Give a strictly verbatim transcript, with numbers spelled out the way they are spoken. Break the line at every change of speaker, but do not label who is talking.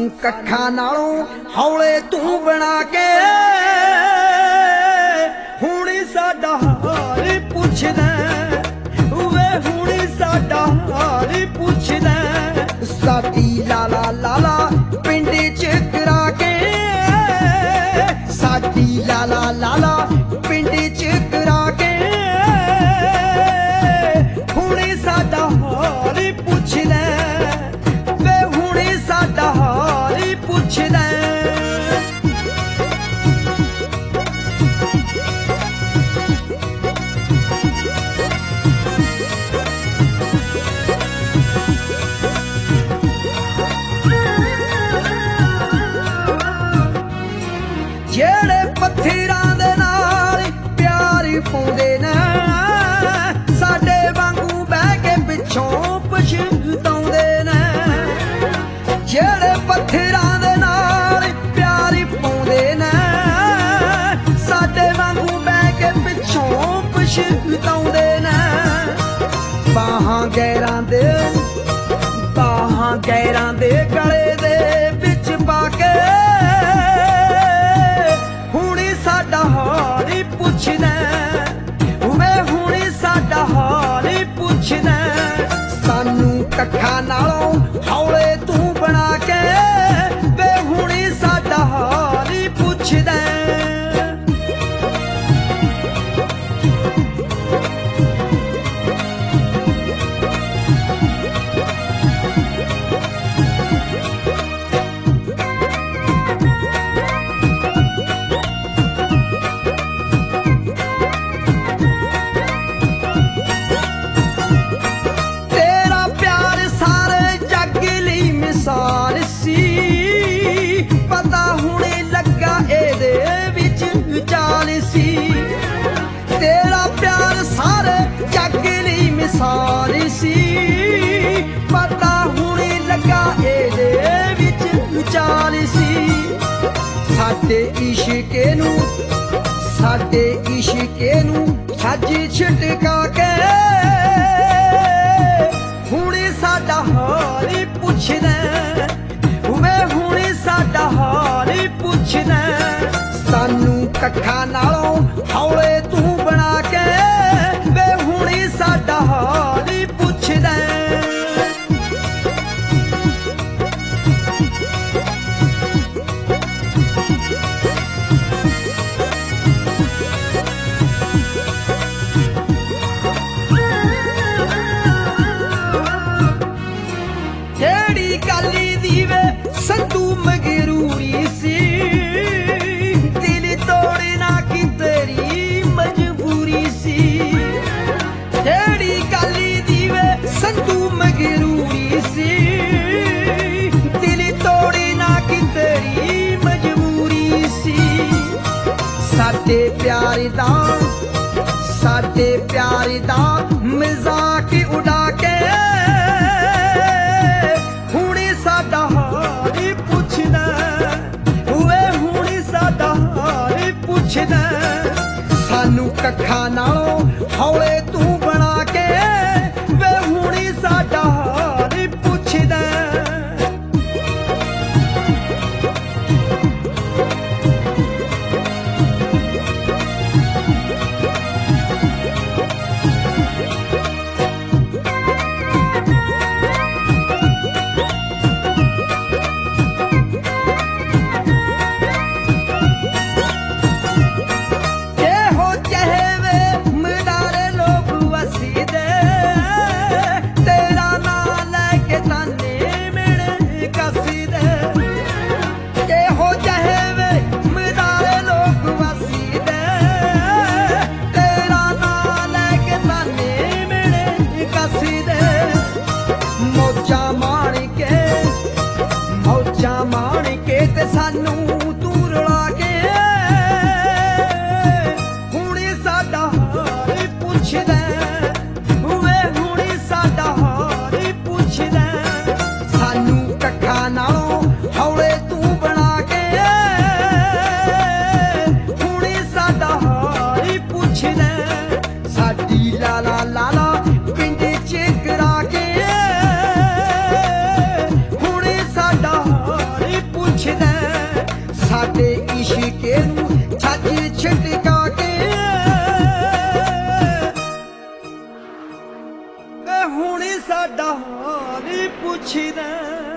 कखा नालों हौले तू बना के हुण साडा हाल पुछदा वे हुण साडा हाल पुछदा साडी लाला लाला पिंड च करा के साडी लाला लाला पिंड च करा के हुण साडा हाल पुछदा वे हुण साडा हाल पुछदा जेड़े पत्थरां दे नाल प्यार पाउंदे ने साडे वांगू बह के पिछों पछताउंदे ने जेड़े पत्थरां दे नाल प्यार पाउंदे ने साडे वांगू बह के पिछों पछताउंदे ने बाहां गैरां दे बाहां गैरां दे गले दे विच पा के साडा हाल पुछदा वे हुण साडा हाल पुछदा सानू कखा नालों हौले तू बना के वे हुण साडा हाल पुछदा साल सी पता हुणे लगा एदे विच चाल सी तेरा प्यार सारे जग लई मिसाल सी पता हुणे लगा एदे विच चाल सी साडे इश्के नू साडे इश्के नू छज छिटका के हुणे साडा हाल पुछदा वे हुण साडा हाल पुछदा सानू कखा नालों हौले तू बना के वे हुण साडा हाल पुछदा जेड़ी गाली दीवे संतू मगरूरी सी दिल तोड़ना की तेरी मजबूरी सी जेड़ी गाली दीवे संतू मगरूरी सी दिल तोड़ना की तेरी मजबूरी सी साडे प्यार दा साडे प्यार दा मजाक उड़ा के साडा हाल पुछदा वे हुण साडा हाल पुछदा सानू कखा नालों हौले तू बना के वे हुण साडा हाल पुछदा सानू तू रुला के हुण साडा हाल पुछदा वे हुण साडा हाल पुछदा सानू कखा नालों हौले तू बना के हुण साडा हाल पुछदा साडी लाला लाला पिंड च करा के हुण साडा हाल ਛਿਟਕਾ ਕੇ ਵੇ ਹੁਣ ਸਾਡਾ ਹਾਲ ਪੁੱਛਦਾ